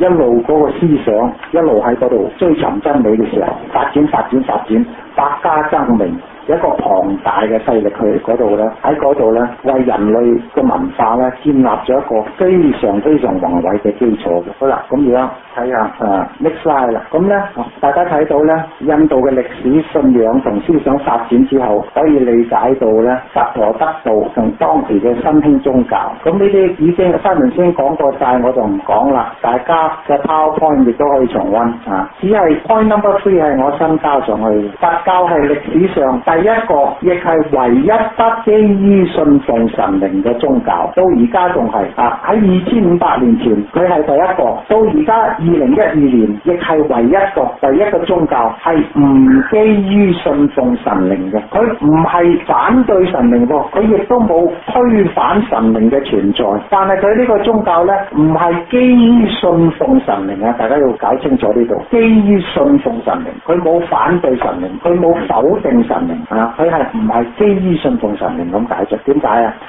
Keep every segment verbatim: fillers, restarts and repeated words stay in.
一路嗰個思想一路喺嗰度追尋真理嘅時候，發展發展發展，百家爭鳴，有一個龐大嘅勢力去嗰度咧，喺嗰度咧為人類嘅文化咧建立咗一個非常非常宏偉嘅基礎嘅。好啦，咁而家睇下誒 next slide 啦。咁咧大家睇到咧，印度嘅歷史信仰同思想發展之後，可以理解到咧佛陀得道同當時嘅新興宗教。咁呢啲已經三文先講過晒，我就唔講啦。大家嘅 PowerPoint 亦都可以重溫啊。只係 point number three 係我新加上去。佛教係歷史上第一個，亦係唯一不基於信奉神靈嘅宗教，到而家仲係啊！喺二千五百年前，佢係第一個；到而家二零一二年，亦係唯一個第一個宗教係唔基於信奉神靈嘅。佢唔係反對神靈喎，佢亦都冇推反神靈嘅存在。但係佢呢個宗教呢，唔係基於信奉神靈啊！大家要搞清楚呢度，基於信奉神靈，佢冇反對神靈，佢冇否定神靈啊！佢係唔係基於信奉神靈咁解啫？點解啊？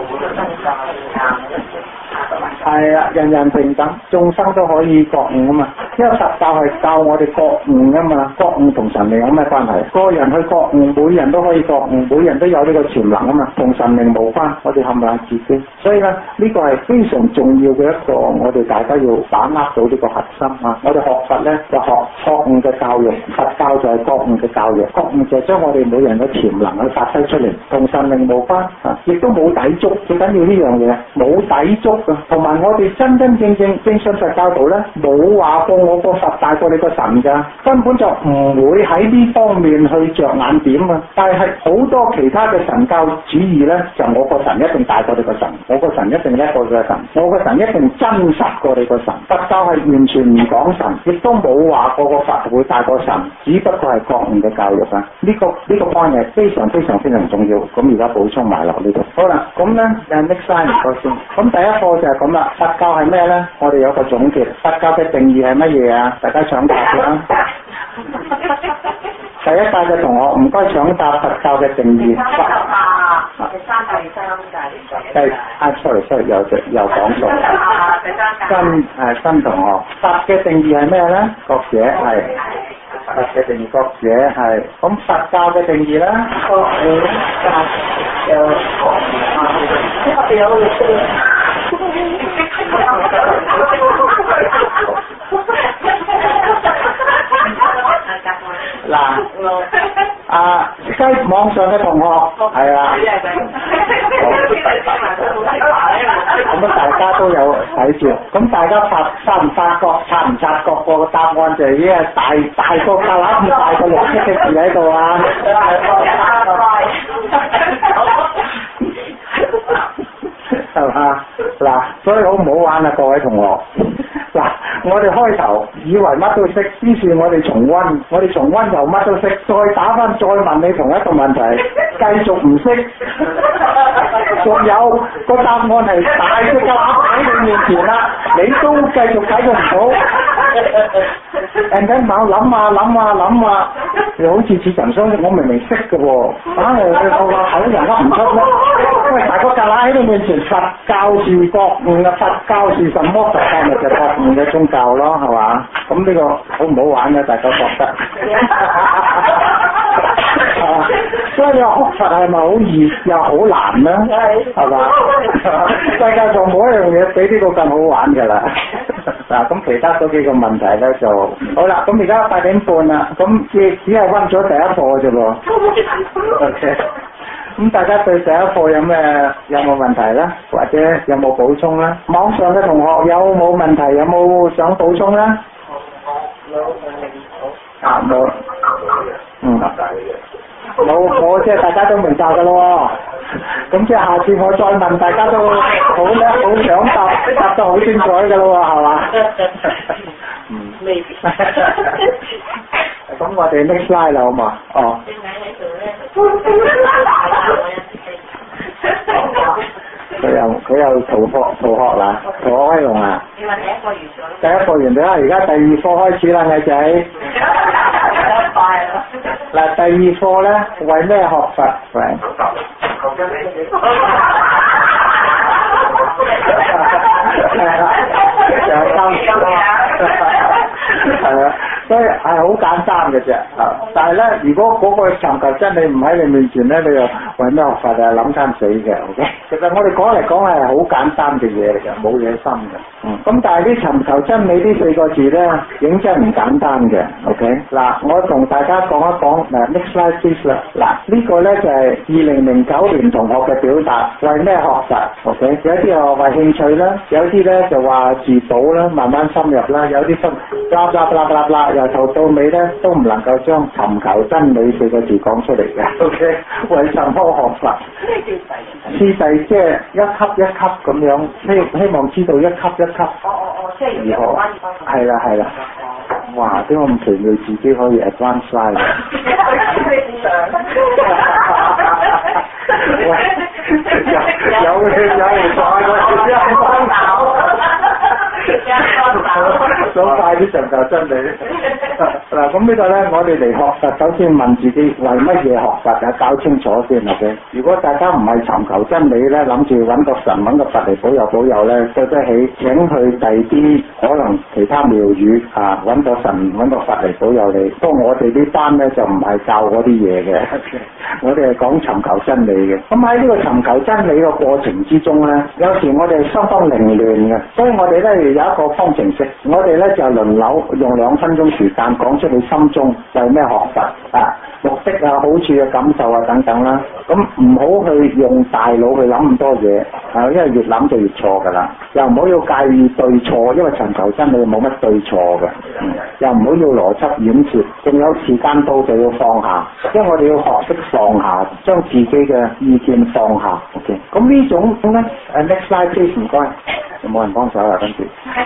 係啊，人人平等，眾生都可以覺悟啊嘛。因為佛教係教我哋覺悟啊嘛，覺悟同神靈有咩關係？個人去覺悟，每人都可以覺悟，每人都有呢個潛能啊嘛，同神靈無關。我哋冚唪唥自己，所以咧呢、呢個係非常重要嘅一個，我哋大家要把握到呢個核心啊！我哋學佛咧就學覺悟嘅教育，佛教就係覺悟嘅教育，覺悟就係將我哋每人嘅潛能去發揮出嚟，同神靈無關啊，亦都冇抵觸。最緊要呢樣嘢冇抵觸啊，同埋我哋真真正正正信佛教徒咧，冇話過我個佛大過你個神噶，根本就唔會喺呢方面去着眼點啊！但係好多其他嘅神教主義咧，就我個神一定大過你個神，我個神一定叻過你個神，我個神一定真實過你個神。佛教係完全唔講神，亦都冇話過個佛會大過神，只不過係覺悟嘅教育啊！呢、這個呢、這個 point 係非常非常非常重要。咁而家補充埋落呢度。好啦，咁咧誒 next slide 唔該先。咁第一課就係咁啦。佛教係咩咧？我哋有個總結。佛教嘅定義係乜嘢啊？大家搶答啦！第一屆嘅同學唔該搶答佛教嘅定義。第三屆、第三屆。第啊 sorry sorry 又又講錯。新誒新同學，佛嘅定義係咩咧？覺者係。佛嘅定義，覺者係。咁佛教嘅定義咧？覺者有有嗱，啊，西網上嘅同學係啊，咁啊大家都有睇住，咁大家發發唔發覺，察唔察覺個答案就已經係大大個格乸咁大個綠色嘅字喺度啊！係嘛？嗱，所以好唔好玩啊，各位同學？嗱，我哋開頭以為乜都識，於是我哋重溫，我哋重溫又乜都識，再打翻再問你同一個問題，繼續唔識，仲有個答案係大隻蛤乸喺你面前啦，你都繼續解決唔到，人哋猛諗下諗下諗下，又好似似曾相識，我明明識嘅喎，反而佢個口人噏唔出咧。喂，大個蛤乸喺你面前，佛教是覺悟嘅，佛教是什麼？佛教咪就覺悟嘅宗教咯，係嘛？咁呢個好唔好玩咧？大家覺得？啊，所以你話學佛係咪好易又好難咧？係嘛？世界上冇一樣嘢比呢個更好玩㗎啦。嗱，咁其他嗰幾個問題咧就好啦。咁而家八點半啦，咁只只係溫咗第一課啫喎。OK。咁大家對第一課有咩有冇問題咧？或者有冇補充咧？網上嘅同學有冇問題？有冇想補充咧？啊冇。嗯。冇，我即係大家都明白㗎咯喎。咁即係下次我再問，大家都好叻，好搶答，答得好精彩㗎咯喎，係嘛？嗯。未必。咁我哋 next slide 啦，好嘛？哦。佢又佢又逃學逃學啦，逃學威龍啊！你話第一課完咗？第一課完咗啦，而家第二課開始啦，矮仔。嗱，第二課咧，為咩學佛？喂。係啦，就係三。 所以係好簡單嘅啫。啊，但係咧，如果嗰個尋求真理唔喺你面前咧，你又為咩學佛啊？諗餐死嘅。OK，其實我哋講嚟講係好簡單嘅嘢嚟嘅，冇嘢深嘅。嗯。咁但係啲尋求真理呢四個字咧，認真唔簡單嘅。OK，嗱，我同大家講一講嗱 ，next slide please 啦。嗱，呢個咧就係二零零九年同學嘅表達，為咩學佛 ？OK，有啲又為興趣啦，有啲咧就話自保啦，慢慢深入啦，有啲深，啦啦啦啦啦，由頭到尾咧都唔能夠將尋求真理四個字講出嚟嘅。OK，為什麼學佛？次第即係一級一級咁樣，希希望知道一級一級。 哦哦哦，即係如何？係啦係啦。哇！點解咁奇妙自己可以 advance 嘅？有有有有唔錯想快啲尋求真理。嗱，咁呢個咧，我哋嚟學佛，首先問自己為乜嘢學佛啊？搞清楚先 OK。如果大家唔係尋求真理咧，諗住揾個神揾個佛嚟保佑保佑咧，對得起請去第二啲可能其他廟宇啊揾個神揾個佛嚟保佑你。不過我哋呢班咧就唔係教嗰啲嘢嘅，我哋係講尋求真理嘅。咁喺呢個尋求真理嘅過程之中咧，有時我哋相當凌亂嘅，所以我哋咧有一個方程式，我哋咧就輪流用兩分鐘時間講出你心中為咩學佛啊，目的啊、好處啊、感受啊等等啦。咁唔好去用大腦去諗咁多嘢，啊，因為越諗就越錯㗎啦。又唔好要介意對錯，因為尋求真理冇乜對錯嘅。嗯、又唔好要邏輯掩飾，仲有時間到就要放下，因為我哋要學識放下，將自己嘅意見放下。OK，咁呢種咧，誒 next slide please 唔該，有冇人幫手啊？跟住。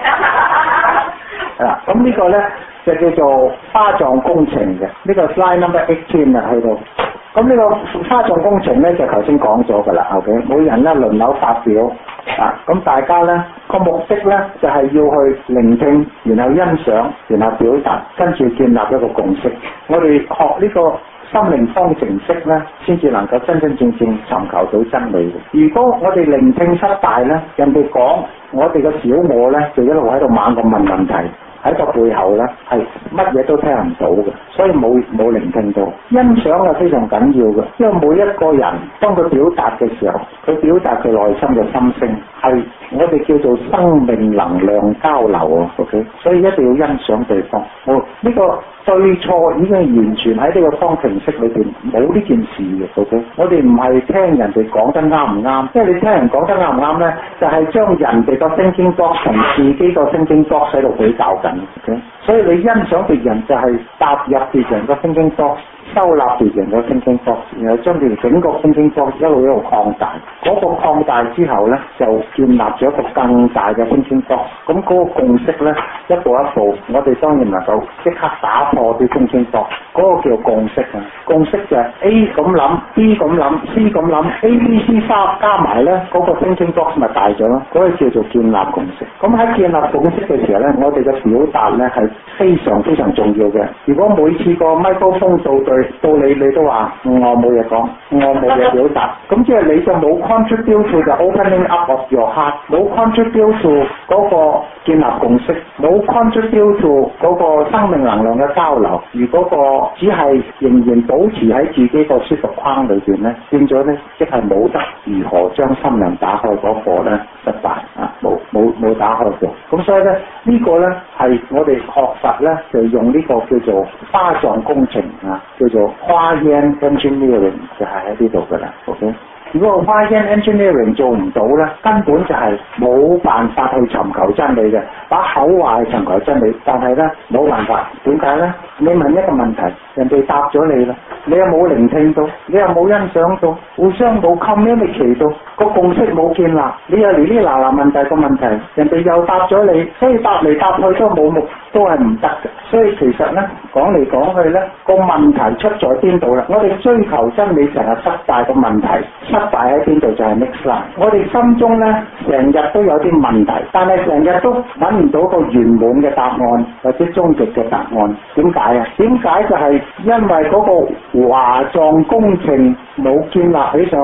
係啦，咁呢個咧就叫做花狀工程嘅，呢、這個 slide number eighteen 啊喺度。咁呢個花狀工程咧就頭先講咗㗎啦 ，OK，每人咧輪流發表啊，咁大家咧個目的咧就係、是、要去聆聽，然後欣賞，然後表達，跟住建立一個共識。我哋學呢個心靈方程式咧，先至能夠真真正正尋求到真理嘅。如果我哋聆聽失敗咧，人哋講，我哋嘅小我咧就一路喺度猛咁問問題。喺個背後咧係乜嘢都聽唔到嘅，所以冇冇聆聽到。欣賞係非常緊要嘅，因為每一個人當佢表達嘅時候，佢表達佢內心嘅心聲，係我哋叫做生命能量交流啊。OK， 所以一定要欣賞對方。我呢個對錯已經完全喺呢個方程式裏邊冇呢件事嘅。OK， 我哋唔係聽人哋講得啱唔啱，因為你聽人講得啱唔啱咧，就係、是、將人哋個 thinking box 同自己個 thinking box 喺度比較緊。Okay? 所以你欣賞別人就係踏入別人個 thinking box，收納別人個 thinking box，然後將佢整個 thinking box 一路一路擴大。嗰、那個擴大之後咧，就建立咗一個更大嘅 thinking box。咁嗰個共識咧，一步一步，我哋當然能夠即刻打破啲 thinking box。嗰個叫共識啊！共識就係 A 咁諗 ，B 咁諗 ，C 咁諗 ，A、B、C 加加埋咧，嗰、那個 thinking box 咪大咗咯。嗰、那個叫做建立共識。咁喺建立共識嘅時候咧，我哋嘅表達咧係非常非常重要嘅。如果每次個咪高峰到對到你，你都話我冇嘢講，我冇嘢表達，咁即係你就冇 contribute to the opening up of your heart， 冇 contribute to 嗰個建立共識，冇 contribute to 嗰個生命能量嘅交流。如果個只係仍然保持喺自己個舒服框裏邊咧，變咗咧即係冇得如何將心靈打開嗰個咧失敗啊，冇冇冇打開過。咁所以咧呢、這個咧係我哋學佛咧就用呢個叫做花狀工程啊，叫做花樣 engineering 就係喺呢度噶啦 ，OK。如果個花樣 engineering 做唔到咧，根本就係冇辦法去尋求真理嘅。把口話係尋求真理，但係咧冇辦法。點解咧？你問一個問題，人哋答咗你啦，你又冇聆聽到，你又冇欣賞到，互相冇 communicate到，個共識冇建立，你又嚟呢嗱嗱問第個問題，人哋又答咗你，所以答嚟答去都冇目，都係唔得嘅。所以其實咧講嚟講去咧個問題出在邊度啦？我哋追求真理成日失敗個問題，失敗喺邊度就係 next line。我哋心中咧成日都有啲問題，但係成日都揾唔到個圓滿嘅答案或者終極嘅答案。點解啊？點解就係因為嗰個華狀工程冇建立起上嚟，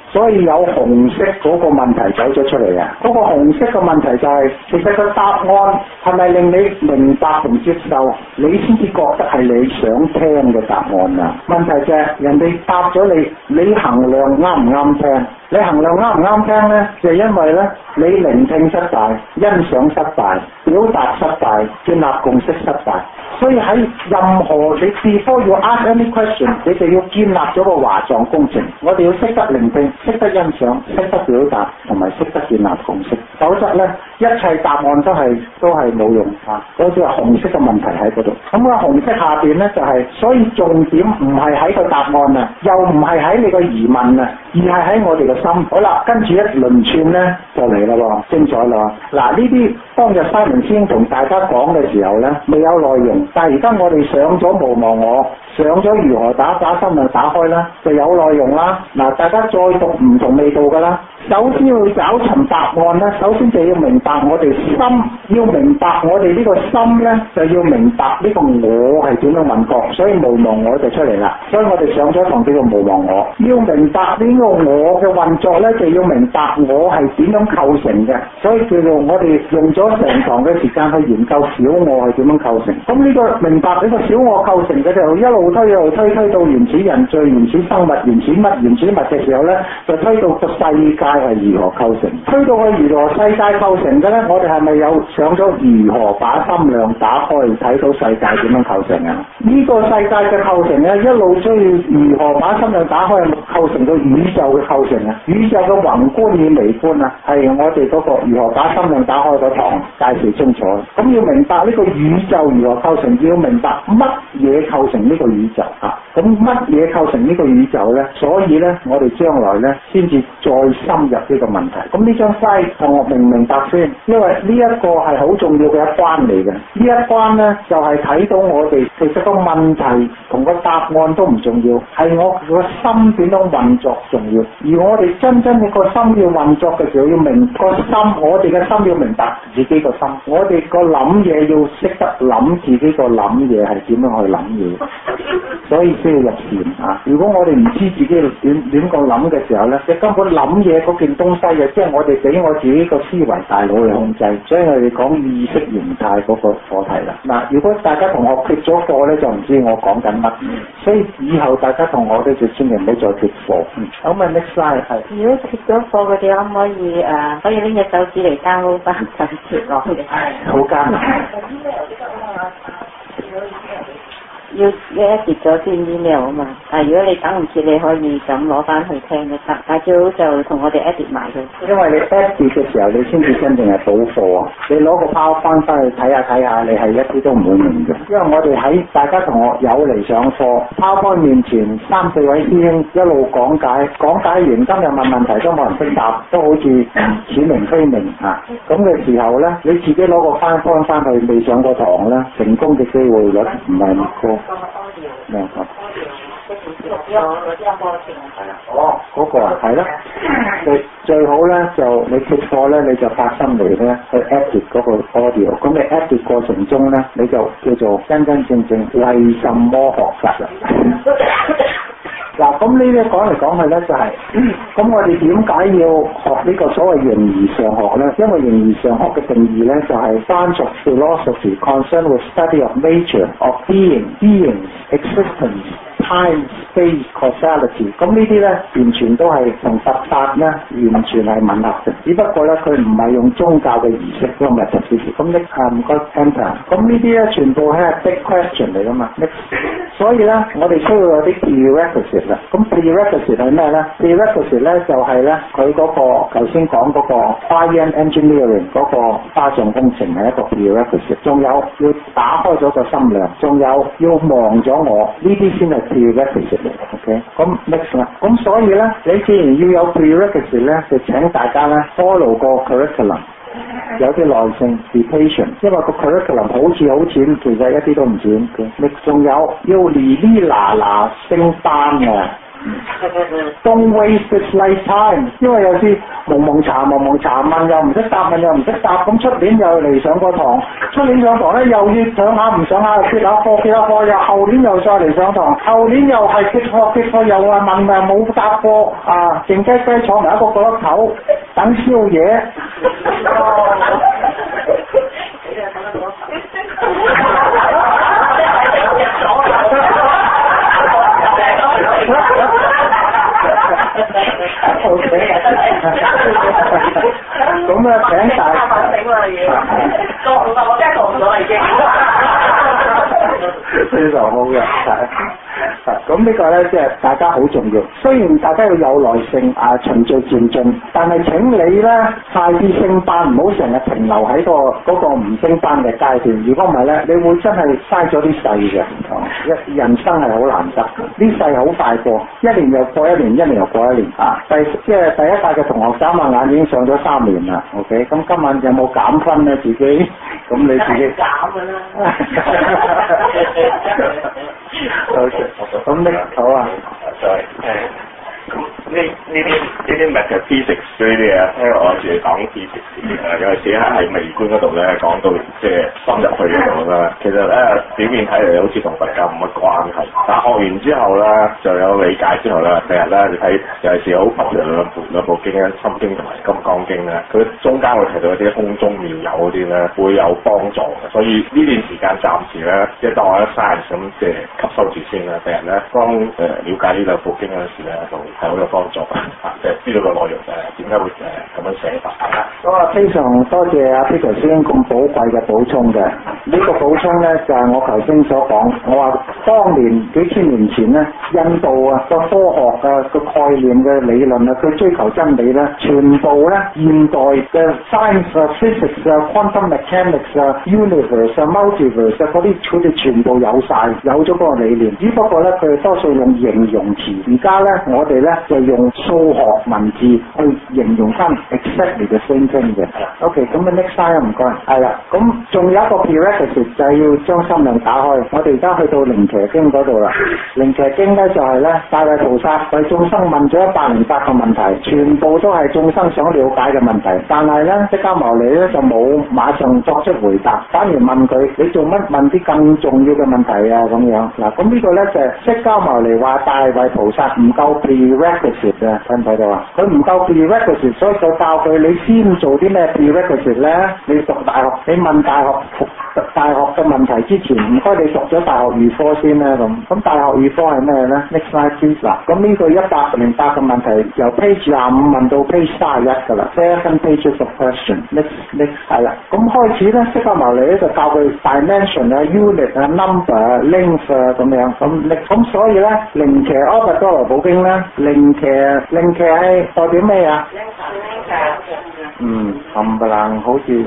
所以有紅色嗰個問題走咗出嚟啊！嗰、那個紅色嘅問題就係、是，其實個答案係咪令你明白同接受，你先至覺得係你想聽嘅答案啊？問題就係、是、人哋答咗你，你衡量啱唔啱聽？你衡量啱唔啱聽呢？就係、因為呢，你聆聽失敗、欣賞失敗、表達失敗、建立共識失敗。所以喺任何你 before you ask any question， 你就要建立咗個華狀工程。我哋要識得聆聽、識得欣賞、識得表達，同埋識得建立共識。否則呢，一切答案都係都係冇用啊！好似話紅色嘅問題喺嗰度。咁個紅色下邊呢，就係、是，所以重點唔係喺個答案啊，又唔係喺你個疑問啊，而係喺我哋嘅心。好啦，跟住一輪串呢，就嚟啦喎，精彩啦！嗱，呢啲當日Simon師兄同大家講嘅時候呢，未有內容。但係而家我哋上咗無忘我，上咗如何打打心量打開啦，就有內容啦。嗱，大家再讀唔同味道噶啦。首先要找尋答案咧，首先就要明白我哋心，要明白我哋呢個心咧，就要明白呢個我係點樣運作，所以無忘我就出嚟啦。所以我哋上咗堂叫做無忘我，要明白呢個我嘅運作咧，就要明白我係點樣構成嘅，所以叫做我哋用咗成堂嘅時間去研究小我係點樣構成。咁呢個明白呢個小我構成嘅就一路推一路推推到原始人、最原始生物、原始乜、原始物嘅時候咧，就推到個世界係如何構成，推到去如何世界構成嘅咧，我哋係咪有上咗如何把心量打開，睇到世界點樣構成啊？呢、這個世界嘅構成咧，一路追如何把心量打開，構成到宇宙嘅構成啊！宇宙嘅宏觀與微觀啊，係我哋嗰個如何把心量打開嗰堂介紹清楚。咁要明白呢個宇宙如何構成，要明白乜嘢構成呢個宇宙啊？咁乜嘢構成呢個宇宙咧？所以咧，我哋將來咧先至再深入呢個問題。咁呢張西同學明唔明白先？因為呢一個係好重要嘅一關嚟嘅。呢一關咧就係、是、睇到我哋其實個問題同個答案都唔重要，係我個心點樣運作重要。而我哋真真嘅個心要運作嘅時候，要明個心，我哋嘅心要明白自己個心，我哋個諗嘢要識得諗自己個諗嘢係點樣去諗嘢，所以先要入禪啊！如果我哋唔知自己點點個諗嘅時候咧，你根本諗嘢嗰件東西嘅，即係我哋俾我自己個思維大腦去控制，所以我哋講意識形態嗰個課題啦。嗱，如果大家同學缺咗課咧，就唔知我講緊乜，所以以後大家同學咧就千祈唔好再缺課。嗯，好嘛 ，next slide 係。 如果缺咗課，佢哋可唔可以誒、呃、可以拎隻手指嚟 download 翻就貼落去？ 好艱難。 要要 edit 咗先 email 啊嘛，但係如果你等唔切，你可以咁攞翻去聽就得，但係最好就同我哋 edit 埋佢。 因為你 edit 嘅時候，你先至真正係補課啊！你攞個 PowerPoint翻去睇下睇下，你係一啲都唔會明嘅。因為我哋喺大家同學有嚟上課 ，PowerPoint 面前三四位師兄一路講解，講解完今日問問題都冇人識答，都好似似明非明啊！咁嘅時候咧，你自己攞個 PowerPoint翻去未上過堂咧，成功嘅機會率唔係咁高。咩啊？哦，嗰、那個啊，係啦，最最好咧就你缺課咧，你就發心嚟咧去 edit 嗰個 audio。咁你 edit 過程中咧，你就叫做真真正正為什麼學習啦。嗱，咁呢啲講嚟講去咧就係、是，咁我哋點解要學呢個所謂形而上學咧？因為形而上學嘅定義咧就係 branch of philosophy concerned with study of nature, of being, beings, existence, time, space, causality。咁呢啲咧完全都係同佛法咧完全係吻合嘅，只不過咧佢唔係用宗教嘅儀式嗰個 metaphysics。咁呢啊唔該 enter。咁呢啲咧全部係 big question 嚟噶嘛。所以咧我哋需要有啲 prerequisite。咁 prerequisite 係咩咧 ？prerequisite 咧就係咧佢嗰個頭先講嗰個 fine engineering 嗰個花狀工程係一個 prerequisite， 仲有要打開咗個心量，仲有要忘咗我，呢啲先係 prerequisite 嚟。OK， 咁 next 啦。咁所以咧，你既然要有 prerequisite 咧，就請大家咧 follow 個 curriculum。有啲耐性 be patient， 因為個 curriculum 好似好淺，其實一啲都唔淺嘅。你仲有要哩哩嗱嗱升班啊！ Don't waste this lifetime， 因為有啲蒙蒙查蒙蒙查問又唔識答，問又唔識答，咁出年又嚟上個堂，出年上堂咧又要上下唔上下，結下課結下課，又後年又再嚟上堂，後年又係結課結課又話問啊冇答過啊，靜雞雞坐埋一個角落頭等宵夜。O K， 咁啊請大家， 講唔到，我真係講唔到已經。 非常好嘅，係，咁呢個咧即係大家好重要。雖然大家要有耐性啊，循序漸進，但係請你咧快啲升班，唔好成日停留喺個嗰個唔升班嘅階段。如果唔係咧，你會真係嘥咗啲世嘅。一人生係好難得，呢世好快過，一年又過一年，一年又過一年啊！第即係第一屆嘅同學眨下眼已經上咗三年啦。OK， 咁今晚有冇減分咧？自己咁你自己減㗎啦。 好嘅，咁呢好啊， 就係誒，咁呢呢啲呢啲 metaphysics 呢啲嘢，聽我住講 physics 誒，有陣時喺微觀嗰度咧講到即係深入去嗰度啦。其實咧表面睇嚟好似同佛教冇乜關係，但學完之後咧就有理解之後咧，第日咧你睇有陣時好特別兩部兩部經咧，《心經》同埋《金剛經》咧，佢中間會提到一啲空中妙有嗰啲咧，會有幫助嘅。所以呢段時間暫時咧，即係當我一 science 咁即係吸收住先啦。第日咧當誒了解呢兩部經嗰陣時咧，就係好有幫助啊！即係知道個內容誒點解會誒咁樣寫法。 咁啊，非常多謝阿 Peter 先生咁寶貴嘅補充嘅。呢、這個補充咧就係、是、我頭先所講，我話當年幾千年前咧，印度啊個科學啊個概念嘅理論啊，佢追求真理咧，全部咧現代嘅 science 啊、physics 啊、quantum mechanics 啊、universe 啊、multiverse 啊嗰啲，佢哋全部有晒，有咗嗰個理念。只不過咧，佢哋多數用形容詞。而家咧，我哋咧就用數學文字去形容翻 exactly the same thing 嘅。OK， 咁啊 next slide 唔該。係啦，咁仲有一個 prerequisite 就係要將心量打開。我哋而家去到靈騎經嗰度啦。靈騎經咧就係咧，大衛菩薩為眾生問咗一百零八個問題，全部都係眾生想了解嘅問題。但係咧，釋迦牟尼咧就冇馬上作出回答，反而問佢：你做乜問啲咁重要嘅問題啊？咁樣嗱，咁呢個咧就係釋迦牟尼話大衛菩薩唔夠 prerequisite 啊，睇唔睇到啊？佢唔夠 prerequisite，所以就教佢你先做啲咩 prerequisite 咧？你讀大學，你問大學讀大學嘅問題之前，唔該你讀咗大學預科先啦咁。咁大學預科係咩咧 ？Next slide please 嗱，咁呢個一百零八個問題由 page 廿五問到 page 三十一㗎啦 ，seven pages of question。Next next 係啦，咁開始咧，釋迦牟尼咧就教佢 dimension 啊、unit 啊、number 啊、length 啊咁樣。咁咁所以咧，靈騎阿佛多羅寶經咧，靈騎靈騎係代表咩啊？嗯，冚唪唥好似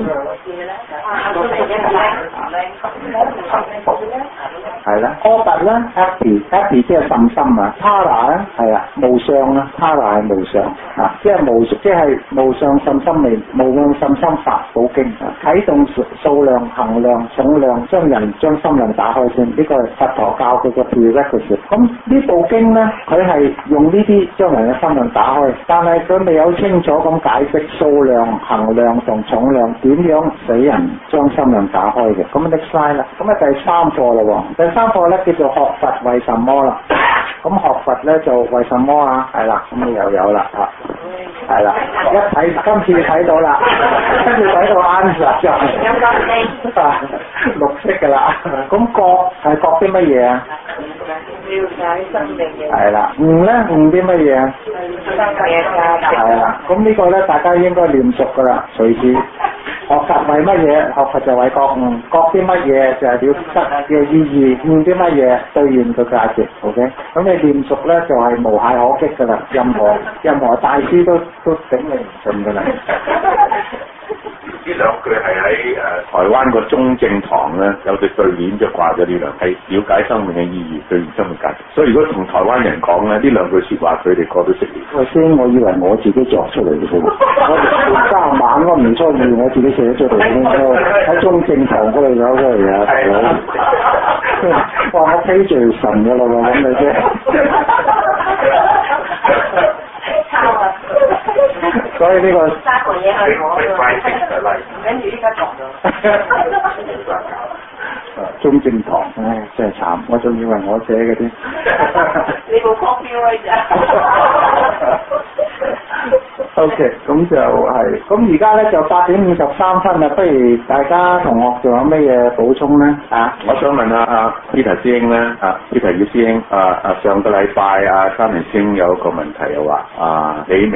係啦，阿佛啦 ，happy happy 即係信心啊 ，para 咧係啊，無上啊 ，para 係無上啊，即係無即係無上信心嚟，無量信心法寶經啊，啟動數量、衡量、重量，將人將心量打開先，呢、這個係佛陀教佢嘅 prerequisite。咁呢部經咧，佢係用呢啲將人嘅心量打開，但係佢未有清楚咁解釋數量、衡量同重量點樣使人將心量打開嘅。咁 next slide 啦，咁啊第三課啦喎，第三課咧叫做學佛為什麼啦。咁學佛咧就為什麼啊？係啦，咁你又有啦啊，係啦，一睇今次睇到啦，跟住睇到 answer 就係啊綠色㗎啦。咁覺係覺啲乜嘢啊？ 了解生命嘅。 係啦，悟咧悟啲乜嘢啊？係啦，咁呢個咧大家應該念熟㗎啦，隨時。學佛為乜嘢？學佛就為覺悟，覺啲乜嘢就係了得嘅意義，悟啲乜嘢兌現嘅價值。OK，咁你念熟咧就係、是、無懈可擊㗎啦，任何任何大師都都頂你唔順㗎啦。呢兩句係喺誒台灣個中正堂咧有隻對聯就掛咗呢兩，係了解生命嘅意義，對生命價值。所以如果同台灣人講咧，呢兩句説話佢哋個都識。喂，先我以為我自己作出嚟嘅啫，我三晚我唔初二我自己寫咗出嚟嘅，喺中正堂嗰度有出嚟啊！大佬，哇！我飛住神㗎啦喎，咁你啫〜 所以呢、個三個嘢係我你快啲就嚟。 跟住依家撞咗。 中正堂，唉，真係慘，我仲以為我寫嘅添。 你冇 copy 喎咋 O K， 咁就係、咁而家咧就八點五十三分啦，不如大家同學仲有咩嘢補充咧？啊， 我想問下阿 Peter 師兄咧，啊 Peter 葉師兄，啊啊上個禮拜阿三明師兄有一個問題又話，啊你